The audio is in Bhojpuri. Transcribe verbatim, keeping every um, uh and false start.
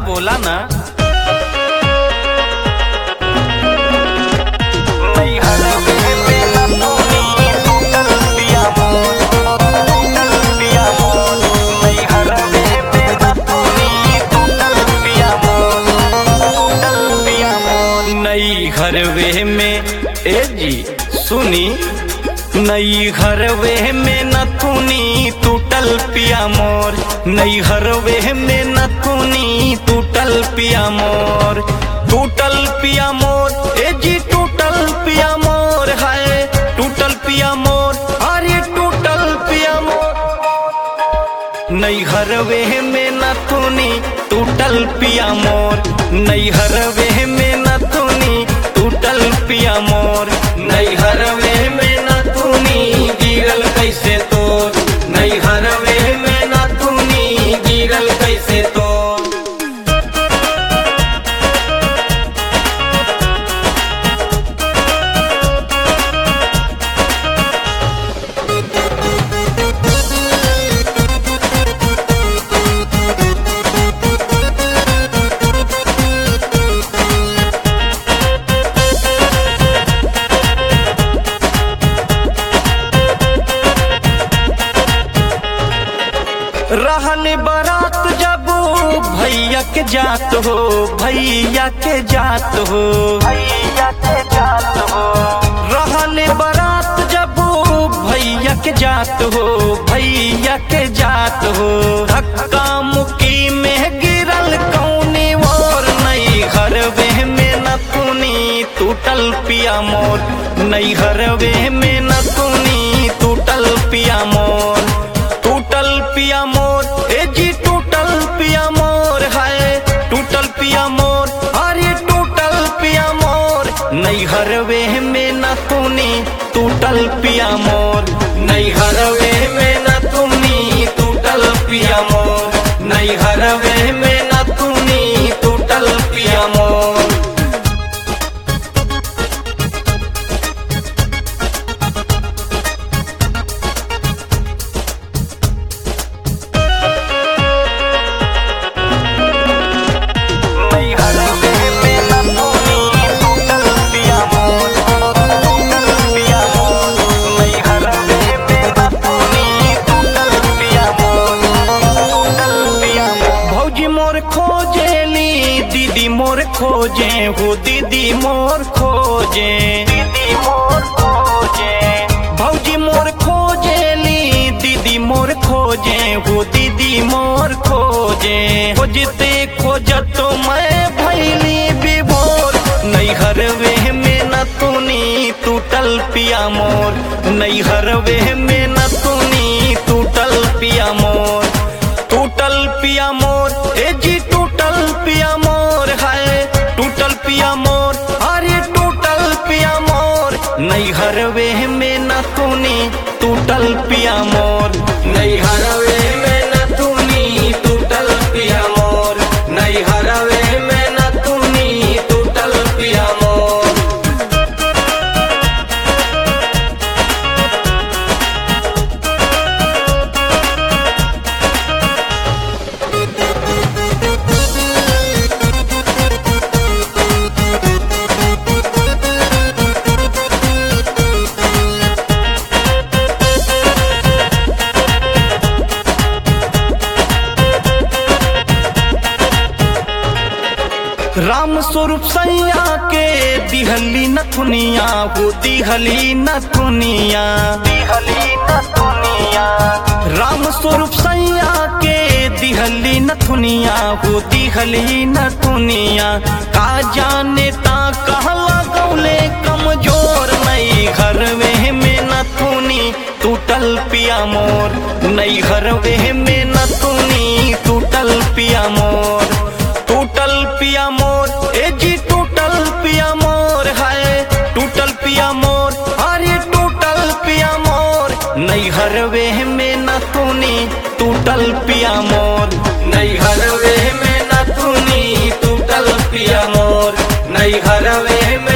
बोला ना। नई घरवे में ए जी सुनी, नई घरवे में नथुनी टूटल पिया मोर, नई घरवे में नथुनी टूटल पिया मोर, टूटल पिया मोर ए जी टूटल पिया मोर है, टूटल पिया मोर अरे टूटल पिया मोर। नई घरवे में नथुनी टूटल पिया मोर, नई घरवे में नथुनी टूटल पिया मोर, नई घरवे में नथुनी गिरल कैसे तोर, नई घरवे में नथुनी गिरल कैसे तोर। रहने बारात जब भैया के जात हो, भैया के जात हो, भैया के जात हो, रहने बारात जब भैया के जात हो, भैया के जात हो, धक्का मुक्की में गिरल कौनी और नई घरवे में नथुनी टूटल पिया मोर, नई घरवे में नथुनी टूटल पिया मोर, टूटल पिया मोर ए जी टूटल पिया मोर है, टूटल पिया मोर अरे टूटल पिया मोर, नई घरवे में नथुनी टूटल पिया मोर, नई घरवे में नथुनी टूटल पिया मोर, नई घरवे में नथुनी टूटल पिया मोर। मोर खोजे हो दीदी मोर खोजे, दीदी मोर खोजे, भौजी मोर खोजेली दीदी मोर खोजे हो दीदी मोर खोजे, खोजते खोजत मैं भैली विभोर, नई घरवे में नथुनी टूटल पिया मोर, नई घरवे में नथुनी टूटल पिया मोर, टूटल पिया मोर ए जी टूटल पिया मोर है, टूटल पिया मोर अरे टूटल पिया मोर, नई घरवे में नथुनी टूटल पिया मोर, नई घरवे में नथुनी टूटल पिया मोर, नई घरवे में नथुनी टूटल पिया मोर। राम स्वरूप सैया के दिहली नथुनिया हो, दिहली नथुनिया, दिहली नथुनिया, राम स्वरूप सैया के दिहली नथुनिया हो, दिहली नथुनिया, का जाने ता कहला गौले कमजोर, नई घरवे में नथुनी टूटल पिया मोर, नई घरवे में नथुनी टूटल पिया मोर, टूटल पिया मोर ए जी टूटल पिया मोर है, टूटल पिया मोर अरे टूटल पिया मोर, नई घरवे में नथुनी टूटल पिया मोर, नई घरवे में नथुनी टूटल पिया मोर, नई घरवे में